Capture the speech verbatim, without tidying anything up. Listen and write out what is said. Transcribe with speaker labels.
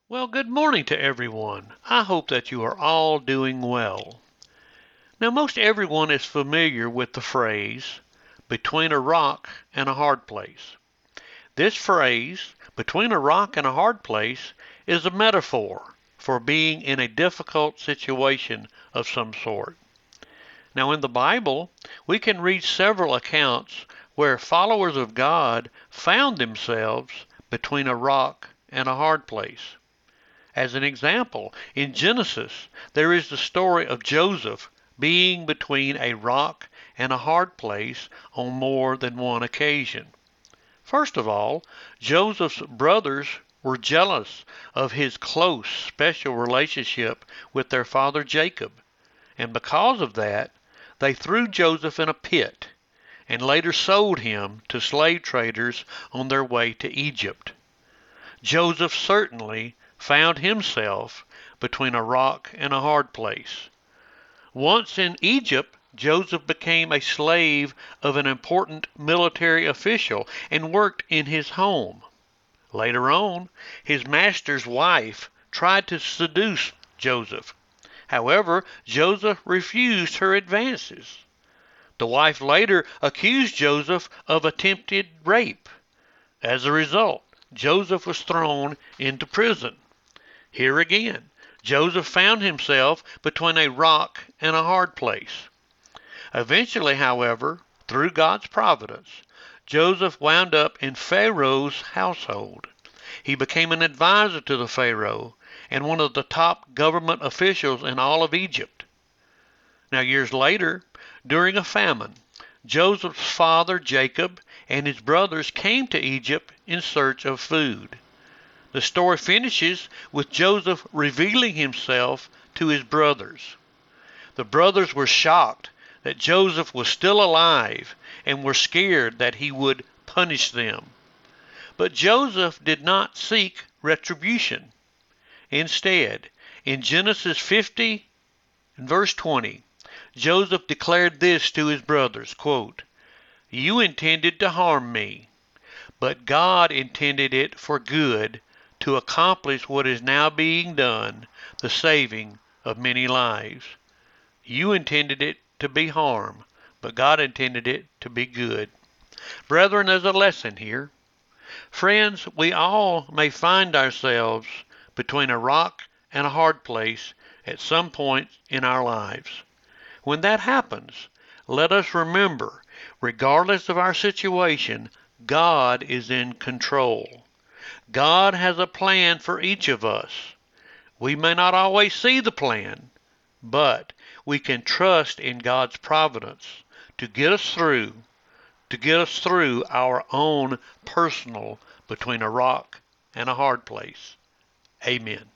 Speaker 1: Well, good morning to everyone. I hope that you are all doing well. Now, most everyone is familiar with the phrase, between a rock and a hard place. This phrase, between a rock and a hard place, is a metaphor for being in a difficult situation of some sort. Now, in the Bible, we can read several accounts where followers of God found themselves between a rock and a hard place. As an example, in Genesis, there is the story of Joseph being between a rock and a hard place on more than one occasion. First of all, Joseph's brothers were jealous of his close, special relationship with their father Jacob, and because of that, they threw Joseph in a pit and later sold him to slave traders on their way to Egypt. Joseph certainly found himself between a rock and a hard place. Once in Egypt, Joseph became a slave of an important military official and worked in his home. Later on, his master's wife tried to seduce Joseph. However, Joseph refused her advances. The wife later accused Joseph of attempted rape. As a result, Joseph was thrown into prison. Here again, Joseph found himself between a rock and a hard place. Eventually, however, through God's providence, Joseph wound up in Pharaoh's household. He became an advisor to the Pharaoh and one of the top government officials in all of Egypt. Now, years later, during a famine, Joseph's father Jacob and his brothers came to Egypt in search of food. The story finishes with Joseph revealing himself to his brothers. The brothers were shocked that Joseph was still alive and were scared that he would punish them. But Joseph did not seek retribution. Instead, in Genesis fifty and verse twenty, Joseph declared this to his brothers, quote, "You intended to harm me, but God intended it for good to accomplish what is now being done, the saving of many lives. You intended it to be harm, but God intended it to be good." Brethren, there's a lesson here. Friends, we all may find ourselves between a rock and a hard place at some point in our lives. When that happens, let us remember, regardless of our situation, God is in control. God has a plan for each of us. We may not always see the plan, but we can trust in God's providence to get us through, to get us through our own personal between a rock and a hard place. Amen.